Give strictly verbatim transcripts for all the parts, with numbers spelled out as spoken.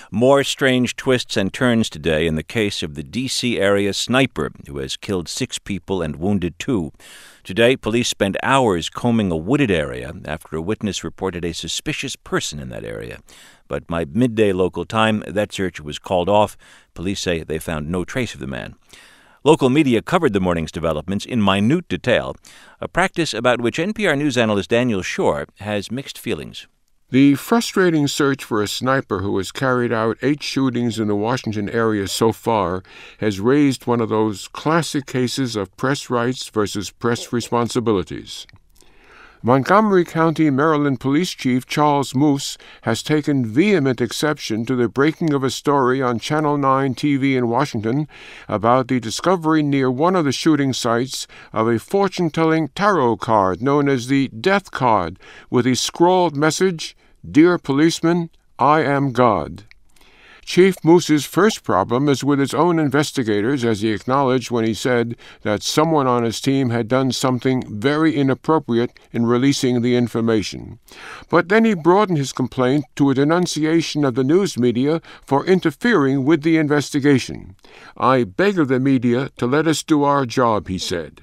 More strange twists and turns today in the case of the D C area sniper who has killed six people and wounded two. Today, police spent hours combing a wooded area after a witness reported a suspicious person in that area. But by midday local time, that search was called off. Police say they found no trace of the man. Local media covered the morning's developments in minute detail, a practice about which N P R News analyst Daniel Shore has mixed feelings. The frustrating search for a sniper who has carried out eight shootings in the Washington area so far has raised one of those classic cases of press rights versus press responsibilities. Montgomery County, Maryland Police Chief Charles Moose has taken vehement exception to the breaking of a story on Channel nine T V in Washington about the discovery near one of the shooting sites of a fortune-telling tarot card known as the Death Card with the scrawled message, "Dear policeman, I am God." Chief Moose's first problem is with his own investigators, as he acknowledged when he said that someone on his team had done something very inappropriate in releasing the information. But then he broadened his complaint to a denunciation of the news media for interfering with the investigation. "I beg of the media to let us do our job," he said.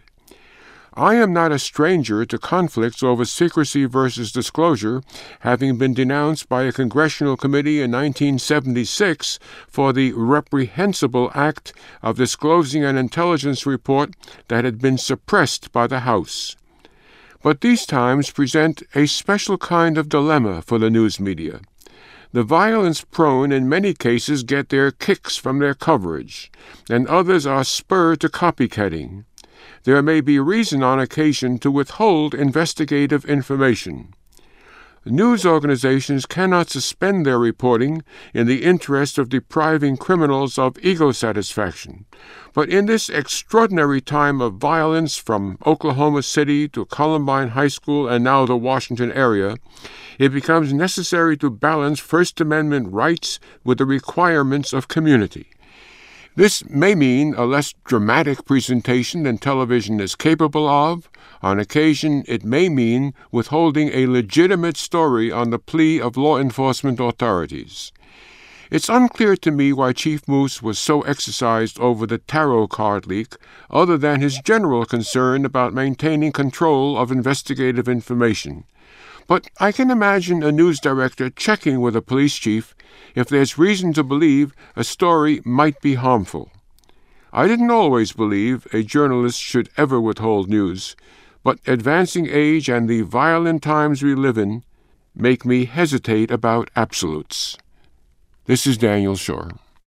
I am not a stranger to conflicts over secrecy versus disclosure, having been denounced by a congressional committee in nineteen seventy-six for the reprehensible act of disclosing an intelligence report that had been suppressed by the House. But these times present a special kind of dilemma for the news media. The violence-prone in many cases get their kicks from their coverage, and others are spurred to copycatting. There may be reason on occasion to withhold investigative information. News organizations cannot suspend their reporting in the interest of depriving criminals of ego satisfaction. But in this extraordinary time of violence from Oklahoma City to Columbine High School and now the Washington area, it becomes necessary to balance First Amendment rights with the requirements of community. This may mean a less dramatic presentation than television is capable of. On occasion, it may mean withholding a legitimate story on the plea of law enforcement authorities. It's unclear to me why Chief Moose was so exercised over the tarot card leak, other than his general concern about maintaining control of investigative information. But I can imagine a news director checking with a police chief if there's reason to believe a story might be harmful. I didn't always believe a journalist should ever withhold news, but advancing age and the violent times we live in make me hesitate about absolutes. This is Daniel Shore.